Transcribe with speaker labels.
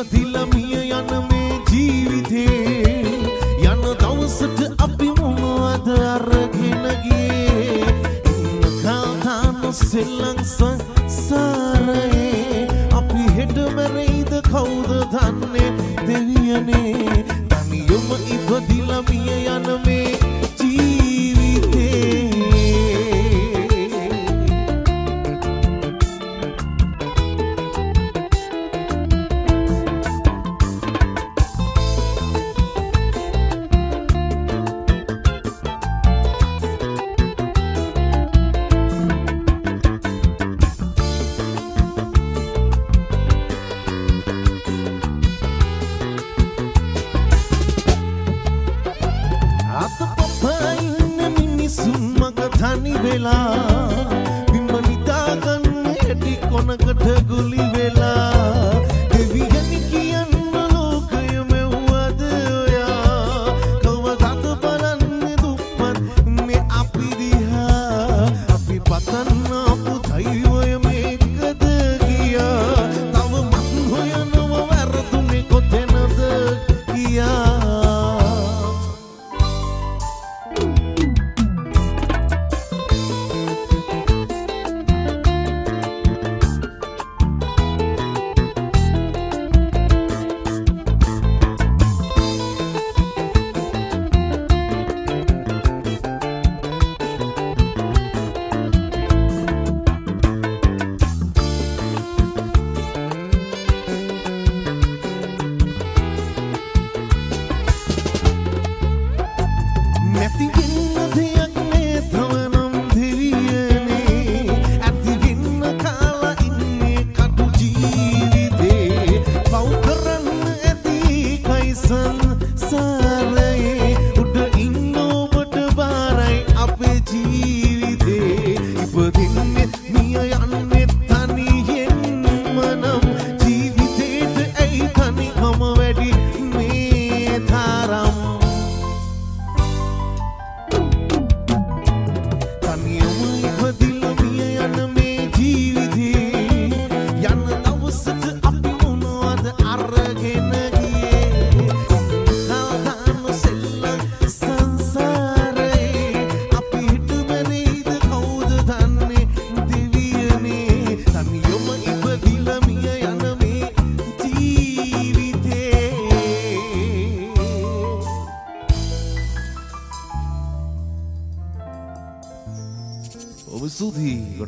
Speaker 1: ඉපදිලා මිය යන මේ ජීවිතේ යන දවසට අපි මොනවද අරගෙන ගියේ කාතාන සෙල්ලම් සංසාරේ අපි හෙට මැරෙයිද කවුද දන්නේ දෙවියනේ තනියම ඉපදිලා මිය යන මේ ජීවිතේ තනි වෙලා බිම නිදාගන්න හැටි කොනකට ගුලි වෙලා දෙවියන් කියන්න ලෝකය මෙව්වද ඔයා කවදාද බලන්නේ දුප්පත් මේ අපි දිහා අපි පතන්න අපු දෛවය මේකද ගියා තව මන් හොයනව වැරදුනේ කොතැනද ගියා නැති වෙන්න දෙයක් නේ තවනම් දෙවියනේ ඇති වෙන්න කාලා ඉන්නේ කටු ජීවිතේ පව් කරන්න ඇති කයිසන් සාරේ උඩ ඉන්න ඔබට බාරයි අපේ ජීවිතේ ඉපදින්නේ මිය යන්නේ තනියෙන්ම නම් ජීවිතේට ඇයි තනිකම වැඩි මේ තරම් Obsudi